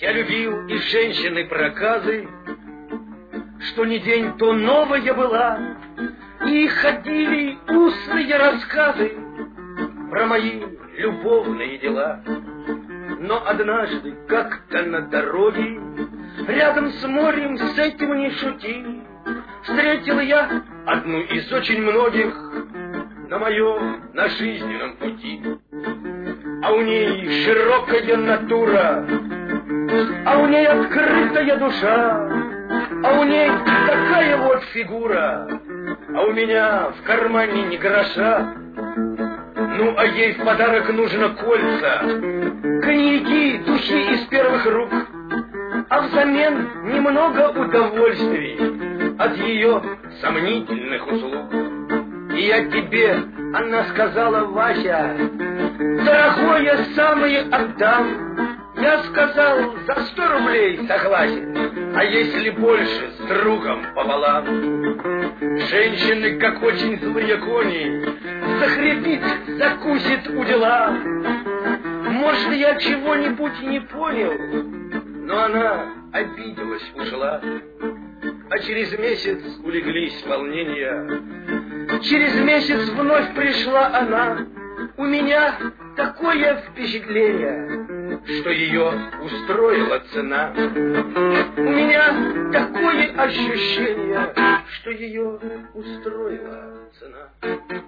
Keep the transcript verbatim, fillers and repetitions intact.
Я любил и женщины проказы, что ни день, то новая была, и ходили устные рассказы про мои любовные дела. Но однажды как-то на дороге, рядом с морем, с этим не шути, встретил я одну из очень многих на моем, на жизненном пути. А у ней широкая натура, а у ней открытая душа, а у ней такая вот фигура, а у меня в кармане ни гроша. Ну, а ей в подарок нужно кольца, коньяки, духи из первых рук, а взамен немного удовольствий от ее сомнительных услуг. И я тебе, она сказала, Вася, дорогое самое отдам. Я сказал, за сто рублей согласен, а если больше, с другом пополам. Женщины, как очень злые кони, захрипит, закусит у дела. Может, я чего-нибудь не понял, но она обиделась, ушла. А через месяц улеглись волнения. Через месяц вновь пришла она. У меня такое впечатление, что ее устроила цена. У меня такое ощущение, что ее устроила цена.